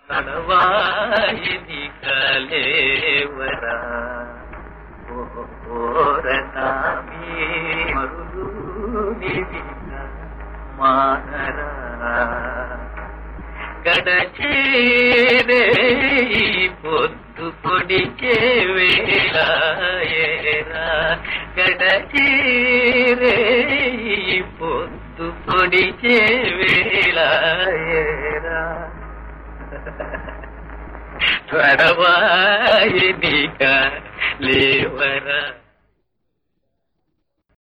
తడవాయిని కలేవరా ఓరనామీ మరులు నివిన మానరా గడచేరే పొద్దు పొడిచే వేళాయేరా గడచేరే పొద్దు పొడిచే వేళాయేరా త్వరవాయినిక లేవరా